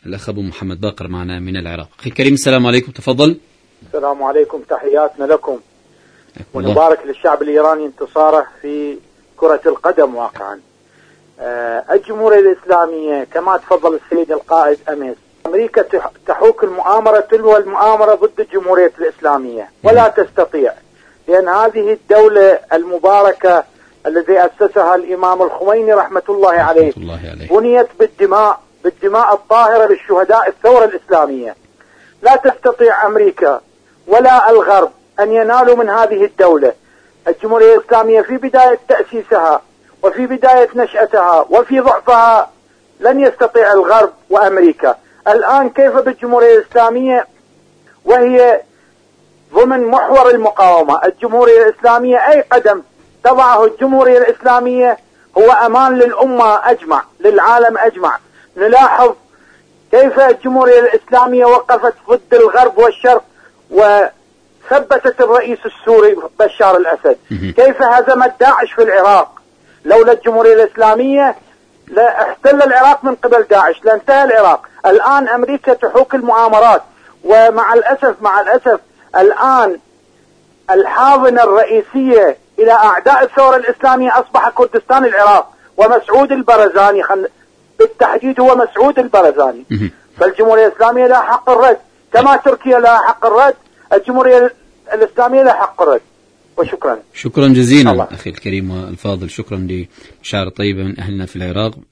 الأخ أبو محمد باقر معنا من العراق. أخي الكريم السلام عليكم، تفضل. السلام عليكم، تحياتنا لكم ونبارك للشعب الإيراني انتصاره في كرة القدم. واقعا الجمهورية الإسلامية كما تفضل السيد القائد أمس، أمريكا تحوك المؤامرة تلو المؤامرة ضد الجمهورية الإسلامية، ولا تستطيع، لأن هذه الدولة المباركة التي أسسها الإمام الخميني رحمة الله عليه بنيت بالدماء الطاهرة للشهداء الثورة الإسلامية. لا تستطيع أمريكا ولا الغرب أن ينالوا من هذه الدولة. الجمهورية الإسلامية في بداية تأسيسها وفي بداية نشأتها وفي ضعفها لن يستطيع الغرب وأمريكا. الآن كيف بالجمهورية الإسلامية وهي ضمن محور المقاومة؟ الجمهورية الإسلامية أي قدم تضعه الجمهورية الإسلامية هو أمان للأمة أجمع، للعالم أجمع. نلاحظ كيف الجمهورية الإسلامية وقفت ضد الغرب والشرق وثبتت الرئيس السوري بشار الأسد، كيف هزمت داعش في العراق. لولا الجمهورية الإسلامية لا احتل العراق من قبل داعش، لانتهى العراق. الآن أمريكا تحوك المؤامرات، ومع الأسف الآن الحاضنة الرئيسية إلى أعداء الثورة الإسلامية أصبح كردستان العراق ومسعود البرزاني، بالتحديد هو مسعود البرزاني. فالجمهورية الإسلامية لها حق الرد، كما تركيا لها حق الرد، الجمهورية الإسلامية لها حق الرد. وشكرا. شكرا جزيلا أخي الكريم والفاضل، شكرا لمشاعر طيبة من أهلنا في العراق.